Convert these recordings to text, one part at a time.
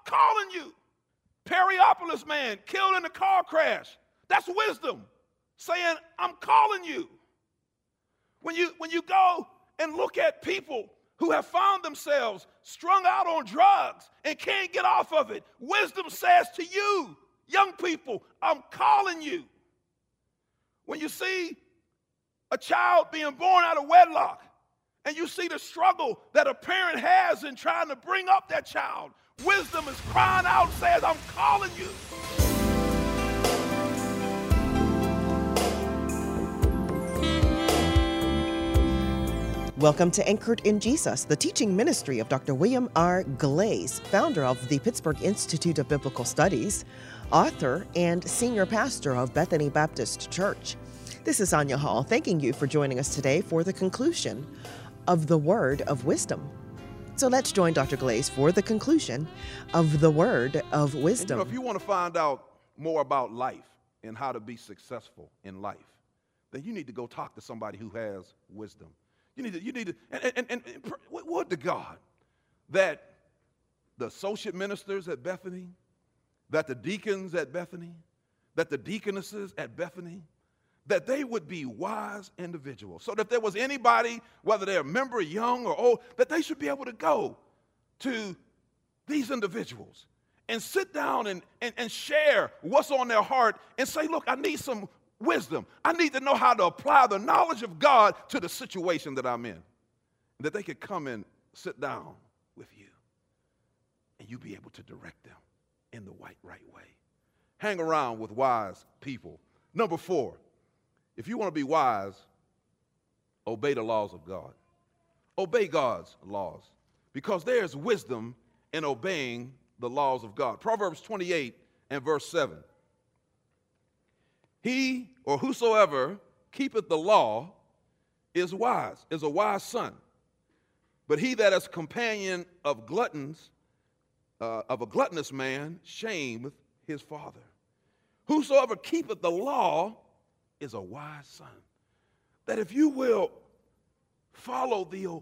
calling you. Periopolis man killed in a car crash. That's wisdom saying, I'm calling you. When you go and look at people who have found themselves strung out on drugs and can't get off of it, wisdom says to you, young people, I'm calling you. When you see a child being born out of wedlock and you see the struggle that a parent has in trying to bring up that child, wisdom is crying out, says, I'm calling you. Welcome to Anchored in Jesus, the teaching ministry of Dr. William R. Glaze, founder of the Pittsburgh Institute of Biblical Studies, author and senior pastor of Bethany Baptist Church. This is Anya Hall, thanking you for joining us today for the conclusion of the Word of Wisdom. So let's join Dr. Glaze for the conclusion of the Word of Wisdom. And if you want to find out more about life and how to be successful in life, then you need to go talk to somebody who has wisdom. You need to, and would to God that the associate ministers at Bethany, that the deacons at Bethany, that the deaconesses at Bethany, that they would be wise individuals. So that if there was anybody, whether they're a member, young or old, that they should be able to go to these individuals and sit down and share what's on their heart and say, look, I need some wisdom. I need to know how to apply the knowledge of God to the situation that I'm in. And that they could come and sit down with you and you be able to direct them in the right way. Hang around with wise people. Number 4, if you want to be wise, obey the laws of God. Obey God's laws because there's wisdom in obeying the laws of God. Proverbs 28 and verse 7. He or whosoever keepeth the law is wise, is a wise son. But he that is companion of gluttons, of a gluttonous man, shameth his father. Whosoever keepeth the law is a wise son. That if you will follow the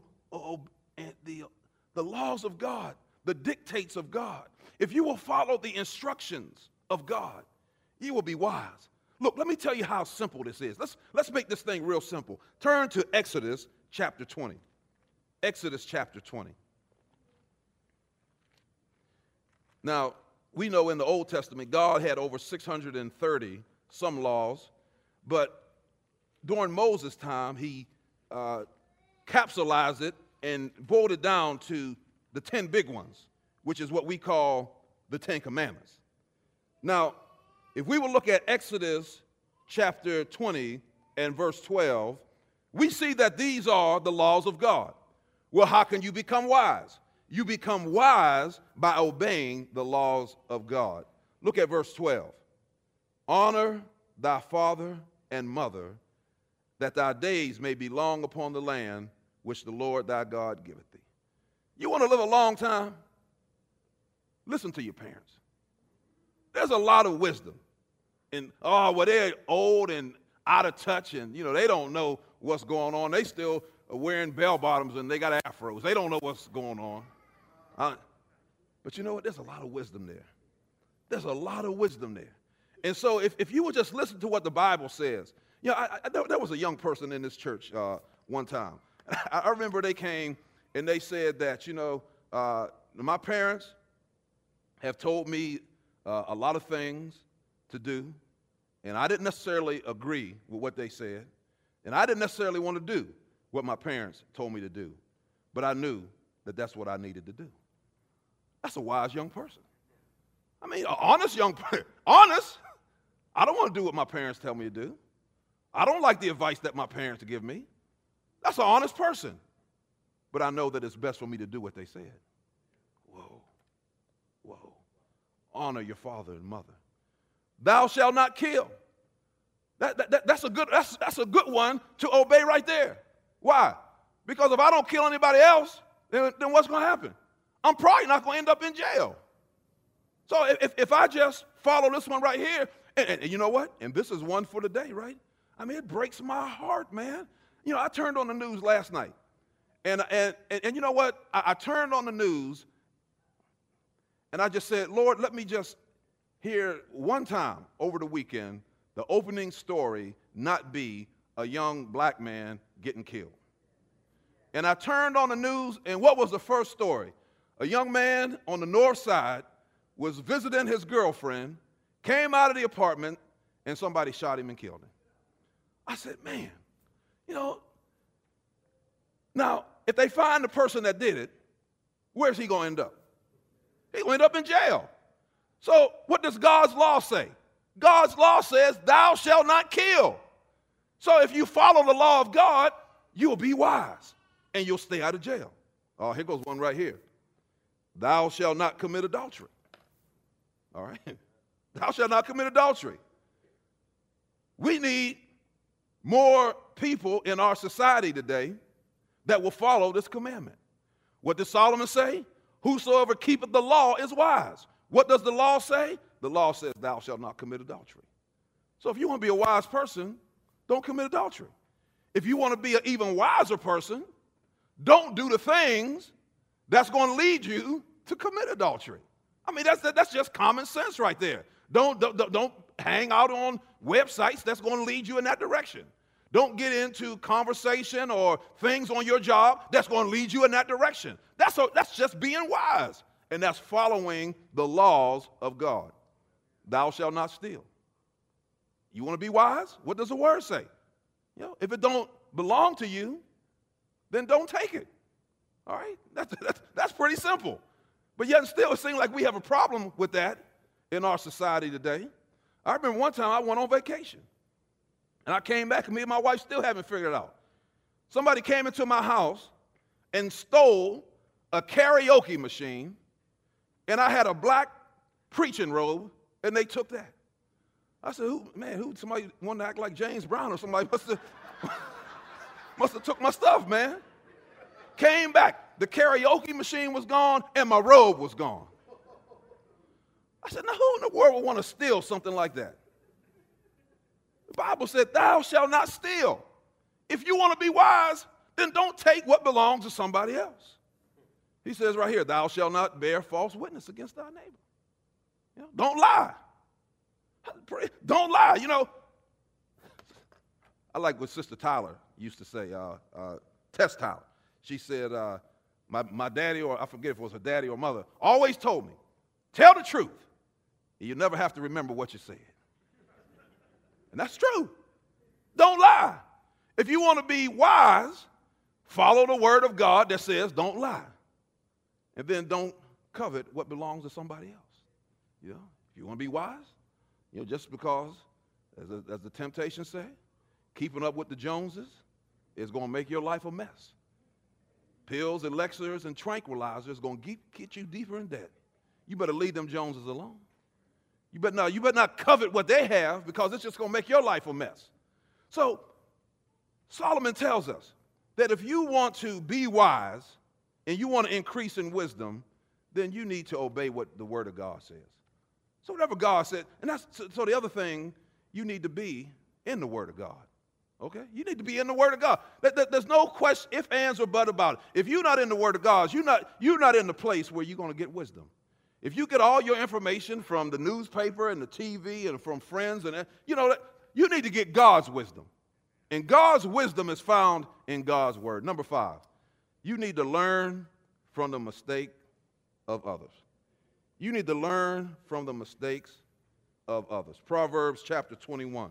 laws of God, the dictates of God, if you will follow the instructions of God, you will be wise. Look, let me tell you how simple this is. Let's make this thing real simple. Turn to Exodus chapter 20. Exodus chapter 20. Now, we know in the Old Testament, God had over 630 some laws, but during Moses' time, he capsulized it and boiled it down to the 10 big ones, which is what we call the 10 Commandments. Now, if we will look at Exodus chapter 20 and verse 12, we see that these are the laws of God. Well, how can you become wise? You become wise by obeying the laws of God. Look at verse 12. Honor thy father and mother, that thy days may be long upon the land which the Lord thy God giveth thee. You want to live a long time? Listen to your parents. There's a lot of wisdom. And, they're old and out of touch, and, they don't know what's going on. They still are wearing bell bottoms, and they got afros. They don't know what's going on. But you know what? There's a lot of wisdom there. There's a lot of wisdom there. And so if you would just listen to what the Bible says. There was a young person in this church one time. I remember they came, and they said that, my parents have told me a lot of things to do, and I didn't necessarily agree with what they said, and I didn't necessarily want to do what my parents told me to do, but I knew that that's what I needed to do. That's a wise young person. I mean, an honest young person. Honest. I don't want to do what my parents tell me to do. I don't like the advice that my parents give me. That's an honest person. But I know that it's best for me to do what they said. Whoa. Honor your father and mother. Thou shalt not kill. That's a good one to obey right there. Why? Because if I don't kill anybody else, then what's going to happen? I'm probably not going to end up in jail. So if I just follow this one right here, and you know what? And this is one for the day, right? I mean, it breaks my heart, man. I turned on the news last night, and you know what? I turned on the news, And I just said, Lord, let me just hear one time over the weekend the opening story not be a young black man getting killed. And I turned on the news, and what was the first story? A young man on the north side was visiting his girlfriend, came out of the apartment, and somebody shot him and killed him. I said, man, now, if they find the person that did it, where's he going to end up? He's going to end up in jail. So what does God's law say? God's law says, thou shalt not kill. So if you follow the law of God, you'll be wise, and you'll stay out of jail. Oh, here goes one right here. Thou shalt not commit adultery. All right? Thou shalt not commit adultery. We need more people in our society today that will follow this commandment. What does Solomon say? Whosoever keepeth the law is wise. What does the law say? The law says, thou shalt not commit adultery. So if you want to be a wise person, don't commit adultery. If you want to be an even wiser person, don't do the things that's going to lead you to commit adultery. I mean, that's just common sense right there. Don't hang out on websites that's going to lead you in that direction. Don't get into conversation or things on your job that's going to lead you in that direction. That's just being wise, and that's following the laws of God. Thou shalt not steal. You want to be wise? What does the word say? If it don't belong to you, then don't take it. All right? That's pretty simple. But yet and still, it seems like we have a problem with that in our society today. I remember one time I went on vacation. And I came back, and me and my wife still haven't figured it out. Somebody came into my house and stole a karaoke machine, and I had a black preaching robe, and they took that. I said, somebody wanted to act like James Brown or somebody must have took my stuff, man. Came back, the karaoke machine was gone, and my robe was gone. I said, now who in the world would want to steal something like that? The Bible said, thou shalt not steal. If you want to be wise, then don't take what belongs to somebody else. He says right here, thou shalt not bear false witness against thy neighbor. Don't lie. Don't lie. I like what Sister Tyler used to say, Tess Tyler. She said, my daddy, or I forget if it was her daddy or mother, always told me, tell the truth. And you never have to remember what you said. And that's true. Don't lie. If you want to be wise, follow the word of God that says don't lie. And then don't covet what belongs to somebody else. If you want to be wise, just because, as the temptations say, keeping up with the Joneses is going to make your life a mess. Pills, elixirs, and tranquilizers going to get you deeper in debt. You better leave them Joneses alone. You better not covet what they have, because it's just going to make your life a mess. So Solomon tells us that if you want to be wise and you want to increase in wisdom, then you need to obey what the word of God says. So whatever God said, and so the other thing, you need to be in the word of God. Okay? You need to be in the word of God. There's no question, if, ands, or but about it. If you're not in the word of God, you're not in the place where you're going to get wisdom. If you get all your information from the newspaper and the TV and from friends, and you need to get God's wisdom. And God's wisdom is found in God's word. Number 5, you need to learn from the mistake of others. You need to learn from the mistakes of others. Proverbs chapter 21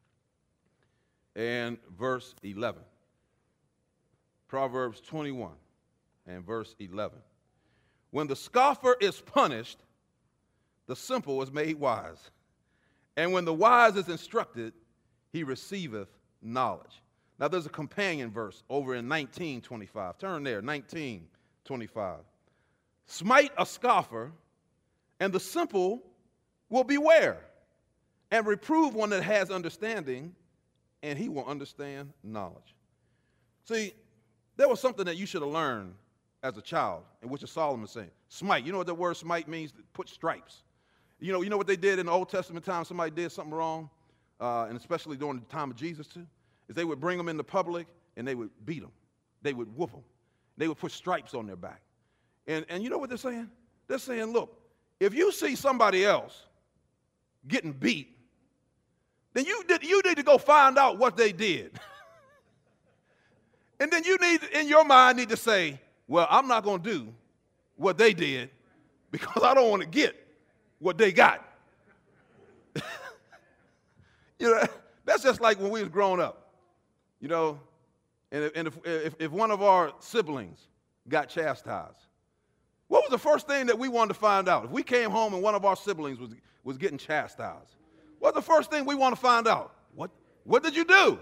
and verse 11. Proverbs 21 and verse 11. When the scoffer is punished, the simple is made wise. And when the wise is instructed, he receiveth knowledge. Now there's a companion verse over in 19:25. Turn there, 19:25. Smite a scoffer, and the simple will beware, and reprove one that has understanding, and he will understand knowledge. See, there was something that you should have learned as a child, in which Solomon is saying. Smite. You know what the word smite means? Put stripes. You know what they did in the Old Testament time? Somebody did something wrong, and especially during the time of Jesus too, is they would bring them into public and they would beat them. They would whoop them. They would put stripes on their back. And you know what they're saying? They're saying, look, if you see somebody else getting beat, then you need to go find out what they did. And then you need, in your mind, need to say, well, I'm not going to do what they did because I don't want to get what they got. You know, that's just like when we was growing up, you know, and if one of our siblings got chastised, what was the first thing that we wanted to find out? If we came home and one of our siblings was getting chastised, what's the first thing we want to find out? What did you do?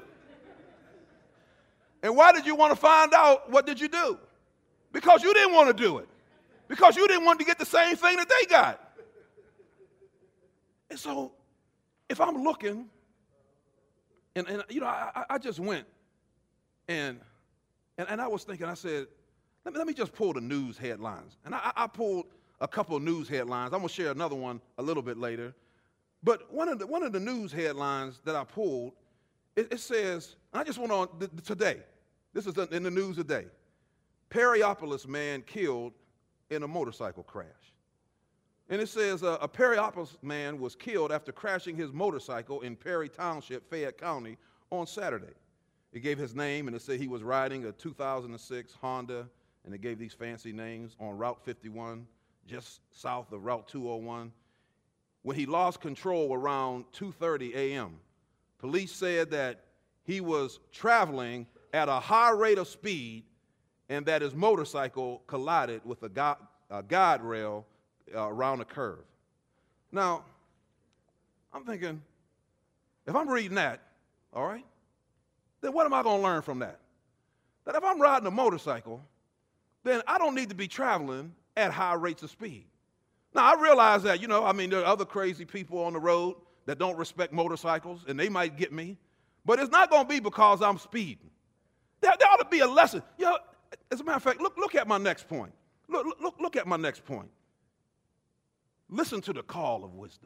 And why did you want to find out what did you do? Because you didn't want to do it. Because you didn't want to get the same thing that they got. And so if I'm looking, and you know, I just went and I was thinking, I said, let me just pull the news headlines. And I pulled a couple of news headlines. I'm going to share another one a little bit later. But one of the news headlines that I pulled, it says, I just went on today. This is in the news today. Perryopolis man killed in a motorcycle crash. And it says a Perryopolis man was killed after crashing his motorcycle in Perry Township, Fayette County, on Saturday. It gave his name, and it said he was riding a 2006 Honda, and it gave these fancy names, on Route 51, just south of Route 201. When he lost control around 2:30 a.m., police said that he was traveling at a high rate of speed and that his motorcycle collided with a guide rail around a curve. Now, I'm thinking, if I'm reading that, all right, then what am I going to learn from that? That if I'm riding a motorcycle, then I don't need to be traveling at high rates of speed. Now, I realize that, you know, I mean, there are other crazy people on the road that don't respect motorcycles, and they might get me, but it's not going to be because I'm speeding. There ought to be a lesson. You know, as a matter of fact, look at my next point. Look at my next point. Listen to the call of wisdom.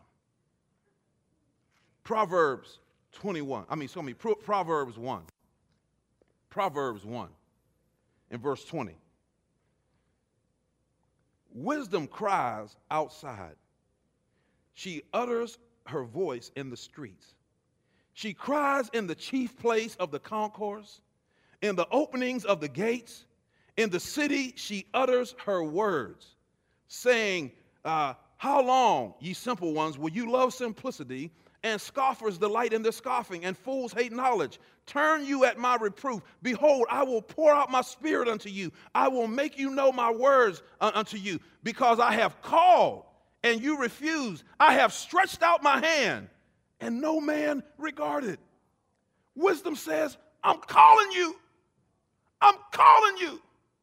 Proverbs 1. Proverbs 1 in verse 20. Wisdom cries outside. She utters her voice in the streets. She cries in the chief place of the concourse, in the openings of the gates. In the city she utters her words, saying, how long, ye simple ones, will you love simplicity, and scoffers delight in their scoffing, and fools hate knowledge? Turn you at my reproof. Behold, I will pour out my spirit unto you. I will make you know my words unto you, because I have called, and you refuse. I have stretched out my hand, and no man regarded. Wisdom says, I'm calling you. I'm calling you.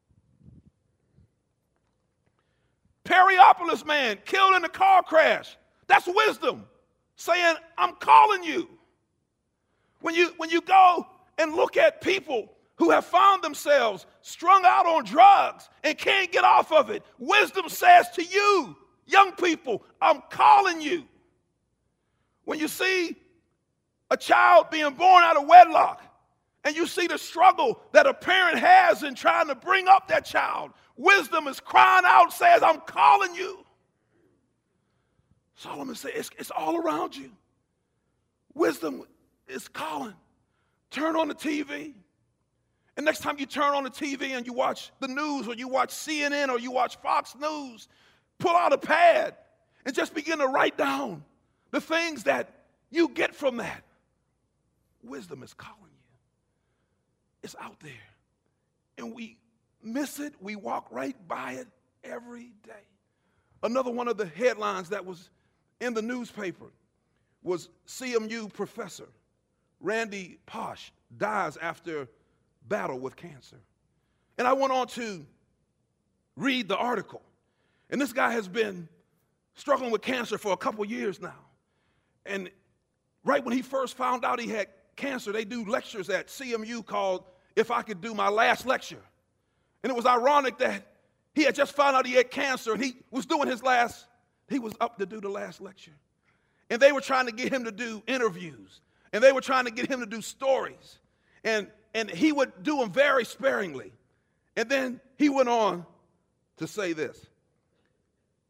Perryopolis man killed in a car crash. That's wisdom saying, I'm calling you. When you go and look at people who have found themselves strung out on drugs and can't get off of it, wisdom says to you, young people, I'm calling you. When you see a child being born out of wedlock and you see the struggle that a parent has in trying to bring up that child, wisdom is crying out, says, I'm calling you. Solomon says, it's all around you. Wisdom is calling. Turn on the TV. And next time you turn on the TV and you watch the news, or you watch CNN, or you watch Fox News, pull out a pad and just begin to write down the things that you get from that. Wisdom is calling you. It's out there. And we miss it. We walk right by it every day. Another one of the headlines that was in the newspaper was CMU professor Randy Pausch dies after battle with cancer. And I went on to read the article. And this guy has been struggling with cancer for a couple years now. And right when he first found out he had cancer, they do lectures at CMU called If I Could Do My Last Lecture. And it was ironic that he had just found out he had cancer, and he was up to do the last lecture. And they were trying to get him to do interviews, and they were trying to get him to do stories. And he would do them very sparingly. And then he went on to say this.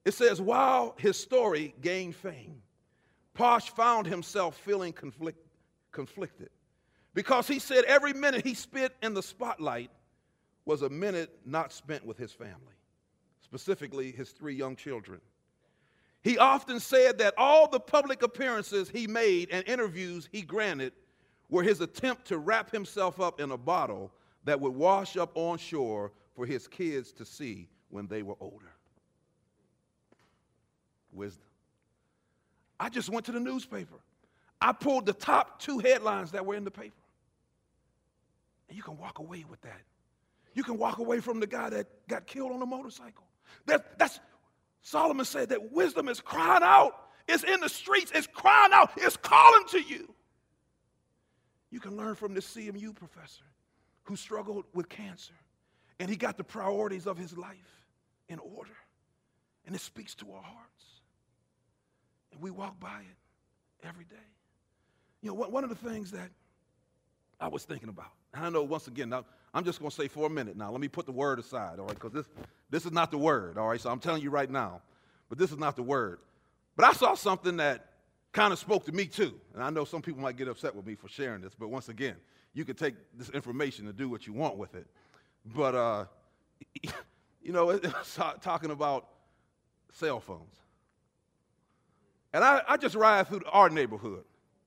It says, while his story gained fame, Posh found himself feeling conflicted because he said every minute he spent in the spotlight was a minute not spent with his family, specifically his 3 young children. He often said that all the public appearances he made and interviews he granted were his attempt to wrap himself up in a bottle that would wash up on shore for his kids to see when they were older. Wisdom. I just went to the newspaper. I pulled the top 2 headlines that were in the paper. And you can walk away with that. You can walk away from the guy that got killed on a motorcycle. That's Solomon said that wisdom is crying out. It's in the streets. It's crying out. It's calling to you. You can learn from this CMU professor who struggled with cancer. And he got the priorities of his life in order. And it speaks to our hearts. And we walk by it every day. You know, one of the things that I was thinking about, and I know once again, now, I'm just going to say for a minute now, let me put the word aside, all right, because this is not the word, all right, so I'm telling you right now, but this is not the word. But I saw something that kind of spoke to me too, and I know some people might get upset with me for sharing this, but once again, you can take this information and do what you want with it. But, you know, it's talking about cell phones. And I just ride through our neighborhood.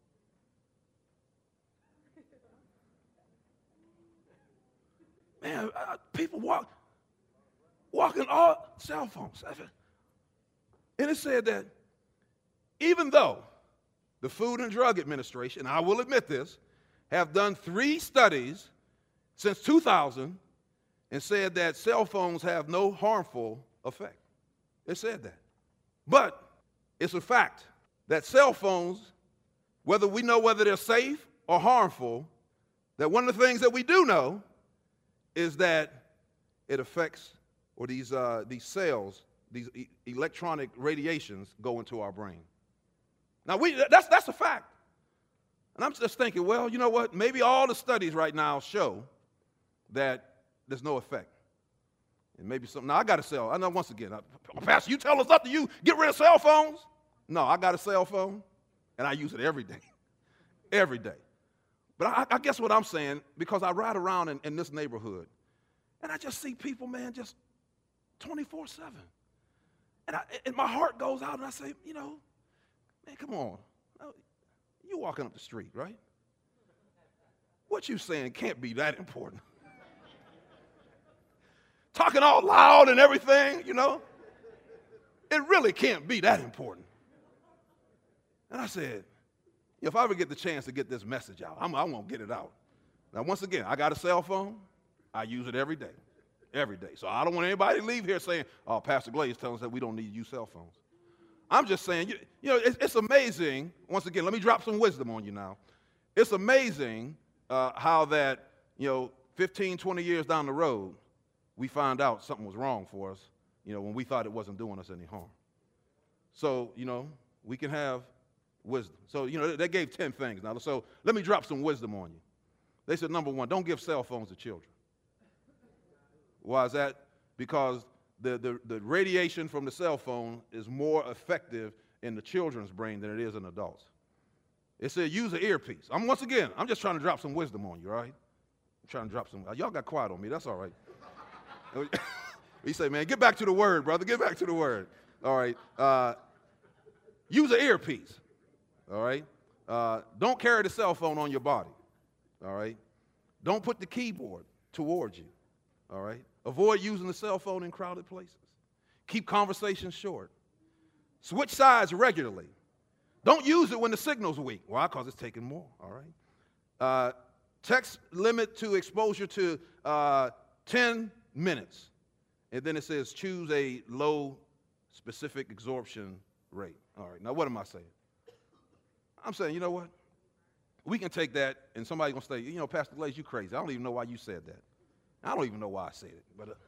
Man, people walking all cell phones. And it said that even though the Food and Drug Administration, I will admit this, have done 3 studies since 2000 and said that cell phones have no harmful effect. It said that. But it's a fact that cell phones, whether we know whether they're safe or harmful, that one of the things that we do know is that it affects, or these cells, these electronic radiations go into our brain. Now, that's a fact. And I'm just thinking, well, you know what? Maybe all the studies right now show that there's no effect. And maybe something. Now, I got a cell. I know once again, Pastor, you tell us up to you, get rid of cell phones? No, I got a cell phone, and I use it every day. Every day. But I guess what I'm saying, because I ride around in this neighborhood, and I just see people, man, just 24/7. And my heart goes out, and I say, you know, man, come on. You walking up the street, right? What you saying can't be that important. Talking all loud and everything, you know. It really can't be that important. And I said, if I ever get the chance to get this message out, I won't get it out. Now, once again, I got a cell phone. I use it every day. Every day. So I don't want anybody to leave here saying, oh, Pastor Glaze telling us that we don't need to use cell phones. I'm just saying, you know, it's amazing. Once again, let me drop some wisdom on you now. It's amazing how that, you know, 15, 20 years down the road, we find out something was wrong for us, you know, when we thought it wasn't doing us any harm. So, you know, we can have wisdom. So, you know, they gave 10 things now. So let me drop some wisdom on you. They said, number 1, don't give cell phones to children. Why is that? Because the radiation from the cell phone is more effective in the children's brain than it is in adults. It said use an earpiece. I'm just trying to drop some wisdom on you, all right? I'm trying to drop some. Y'all got quiet on me. That's all right. He said, man, get back to the word, brother. Get back to the word. All right. Use an earpiece. All right. Don't carry the cell phone on your body. All right. Don't put the keyboard towards you. All right. Avoid using the cell phone in crowded places. Keep conversations short. Switch sides regularly. Don't use it when the signal's weak. Why? Because it's taking more. All right. Text limit to exposure to 10 minutes. And then it says choose a low specific absorption rate. All right. Now, what am I saying? I'm saying, you know what? We can take that, and somebody's going to say, you know, Pastor Glaze, you crazy. I don't even know why you said that. I don't even know why I said it. But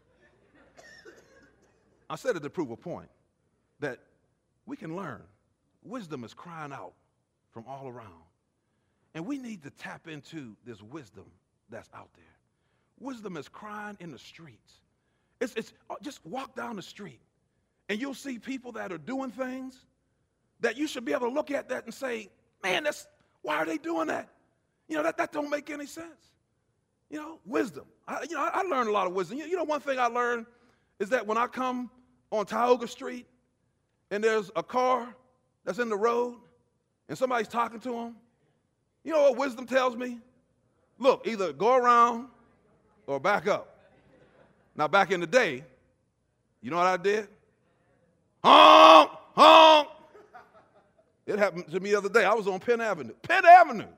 I said it to prove a point that we can learn. Wisdom is crying out from all around. And we need to tap into this wisdom that's out there. Wisdom is crying in the streets. It's just walk down the street and you'll see people that are doing things that you should be able to look at that and say, man, why are they doing that? That don't make any sense. Wisdom. I learned a lot of wisdom. One thing I learned is that when I come on Tioga Street and there's a car that's in the road and somebody's talking to them, you know what wisdom tells me? Look, either go around or back up. Now, back in the day, you know what I did? Honk, honk. It happened to me the other day. I was on Penn Avenue. And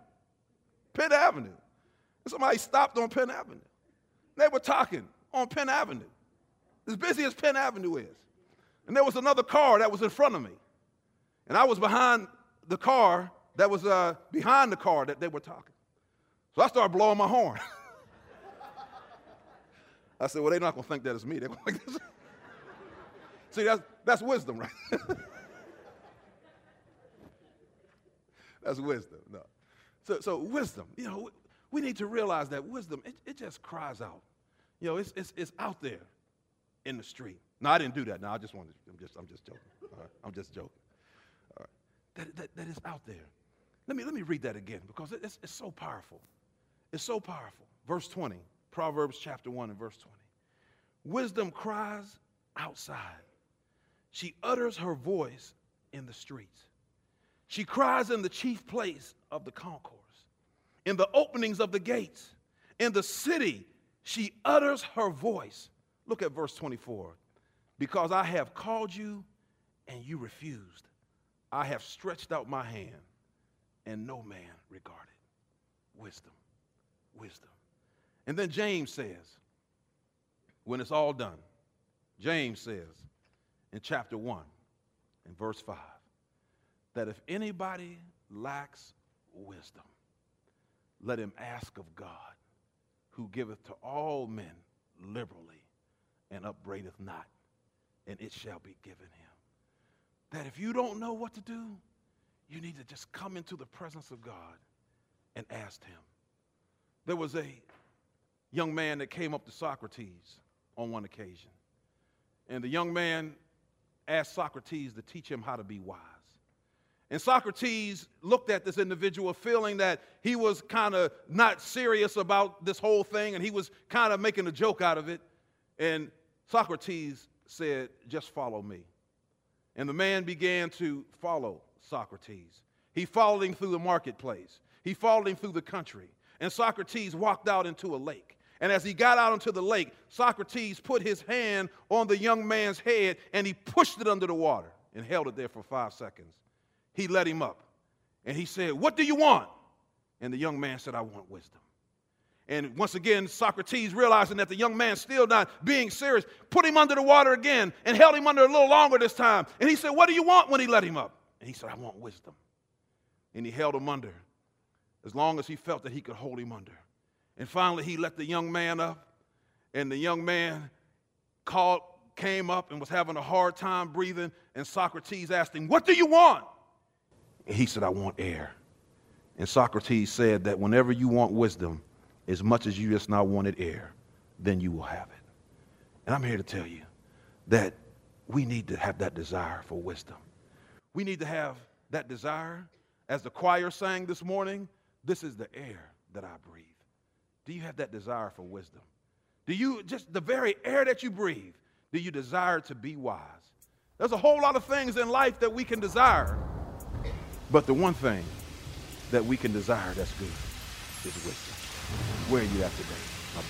somebody stopped on Penn Avenue. They were talking on Penn Avenue, as busy as Penn Avenue is. And there was another car that was in front of me. And I was behind the car that was behind the car that they were talking. So I started blowing my horn. I said, well, they're not going to think that it's me. They're going to think this. See, that's wisdom, right? That's wisdom. No. So wisdom, we need to realize that wisdom, it just cries out. It's out there in the street. No, I didn't do that. No, I'm just joking. All right? I'm just joking. All right. That is out there. Let me read that again because it's so powerful. It's so powerful. Verse 20, Proverbs chapter 1 and verse 20. Wisdom cries outside. She utters her voice in the streets. She cries in the chief place of the concourse, in the openings of the gates. In the city, she utters her voice. Look at verse 24. Because I have called you and you refused. I have stretched out my hand and no man regarded. Wisdom, wisdom. And then James says, when it's all done, James says in chapter 1 and verse 5, that if anybody lacks wisdom, let him ask of God, who giveth to all men liberally and upbraideth not, and it shall be given him. That if you don't know what to do, you need to just come into the presence of God and ask him. There was a young man that came up to Socrates on one occasion, and the young man asked Socrates to teach him how to be wise. And Socrates looked at this individual feeling that he was kind of not serious about this whole thing, and he was kind of making a joke out of it. And Socrates said, just follow me. And the man began to follow Socrates. He followed him through the marketplace. He followed him through the country. And Socrates walked out into a lake. And as he got out into the lake, Socrates put his hand on the young man's head, and he pushed it under the water and held it there for 5 seconds. He let him up, and he said, what do you want? And the young man said, I want wisdom. And once again, Socrates, realizing that the young man still not being serious, put him under the water again and held him under a little longer this time. And he said, what do you want when he let him up? And he said, I want wisdom. And he held him under as long as he felt that he could hold him under. And finally, he let the young man up, and the young man came up and was having a hard time breathing, and Socrates asked him, what do you want? And he said, I want air. And Socrates said that whenever you want wisdom, as much as you just now wanted air, then you will have it. And I'm here to tell you that we need to have that desire for wisdom. We need to have that desire. As the choir sang this morning, this is the air that I breathe. Do you have that desire for wisdom? Do you, just the very air that you breathe, do you desire to be wise? There's a whole lot of things in life that we can desire, but the one thing that we can desire that's good is wisdom. Where are you at today, my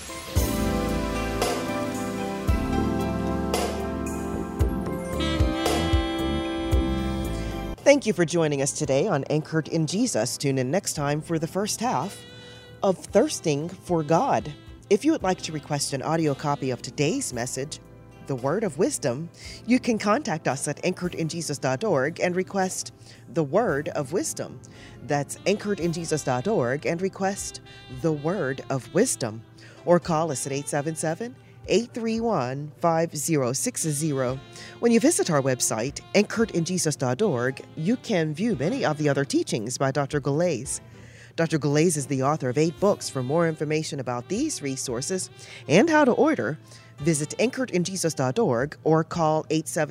brothers? Thank you for joining us today on Anchored in Jesus. Tune in next time for the first half of Thirsting for God. If you would like to request an audio copy of today's message, The Word of Wisdom, you can contact us at anchoredinjesus.org and request The Word of Wisdom. That's anchoredinjesus.org and request The Word of Wisdom. Or call us at 877-831-5060. When you visit our website, anchoredinjesus.org, you can view many of the other teachings by Dr. Galais. Dr. Glaze is the author of 8 books. For more information about these resources and how to order, visit anchoredinjesus.org or call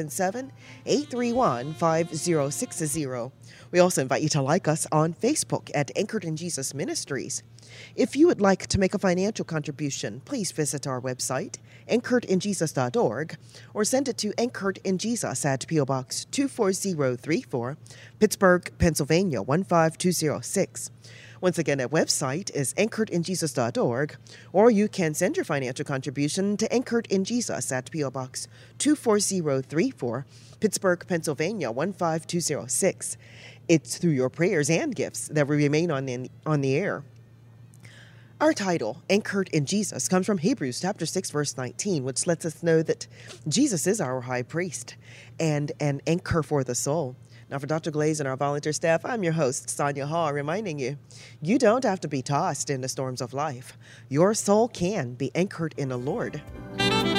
877-831-5060. We also invite you to like us on Facebook at Anchored in Jesus Ministries. If you would like to make a financial contribution, please visit our website, anchoredinjesus.org, or send it to Anchored in Jesus at P.O. Box 24034, Pittsburgh, Pennsylvania 15206. Once again, that website is anchoredinjesus.org, or you can send your financial contribution to Anchored in Jesus at P.O. Box 24034, Pittsburgh, Pennsylvania 15206. It's through your prayers and gifts that we remain on the air. Our title, Anchored in Jesus, comes from Hebrews chapter 6, verse 19, which lets us know that Jesus is our high priest and an anchor for the soul. Now, for Dr. Glaze and our volunteer staff, I'm your host, Sonia Hall, reminding you, you don't have to be tossed in the storms of life. Your soul can be anchored in the Lord.